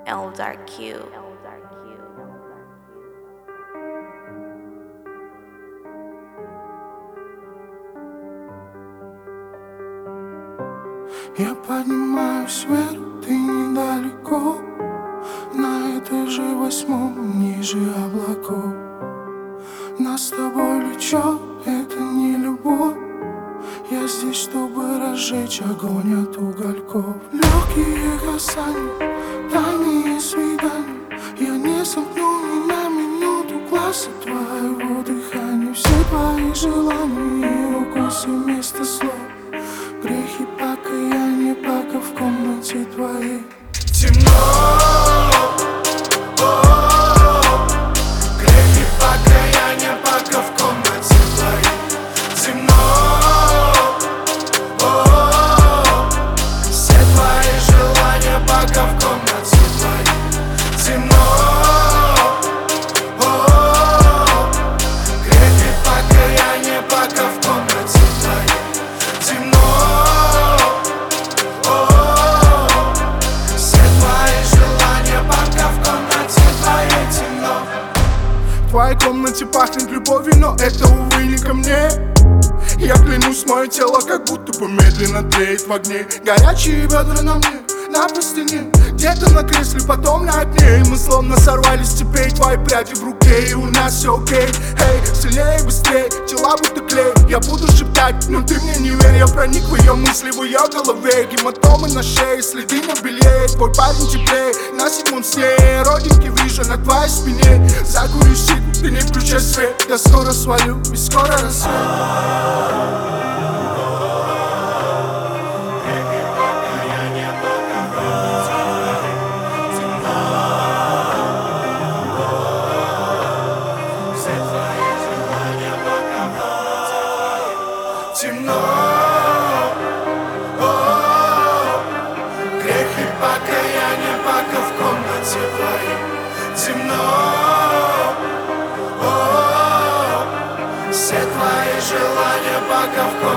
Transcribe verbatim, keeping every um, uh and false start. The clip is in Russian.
Elder Q. Я поднимаюсь вверх, ты недалеко, на этаже восьмом, ниже облаков. Нас с тобой влечет, это не любовь. Я здесь, чтобы разжечь огонь от угольков. Легкие касания, тайные свидания. Я не сомкну ни на минуту глаз от твоего дыхания. Все твои желания и укусы вместо слов. Грехи покаяния, пока в комнате твоей темно. Грехи покаяния, пока в комнате твоей темно. Все твои желания, пока в комнате твоей темно. Грехи покаяния, пока в комнате твоей темно. В твоей комнате пахнет любовью, но это, увы, не ко мне. Я клянусь, мое тело как будто бы медленно тлеет в огне. Горячие бедра на мне, на простыне, где-то на кресле, потом на окне. И мы словно сорвались с цепей, твои пряди в руке, и у нас все окей. Эй, сильнее и быстрее, тела будто клей. Я буду шептать, но ты мне не верь. Я проник в ее мысли, в ее голове. Гематомы на шее, следы на белье. Твой парень теплее, на секунд сне. Родинки вижу на твоей спине. Закурю сику, ты не включай свет. Я скоро свалю, и скоро рассвет. Темно, грехи покаяния, пока в комнате твоей темно. Все твои желания, пока в комнате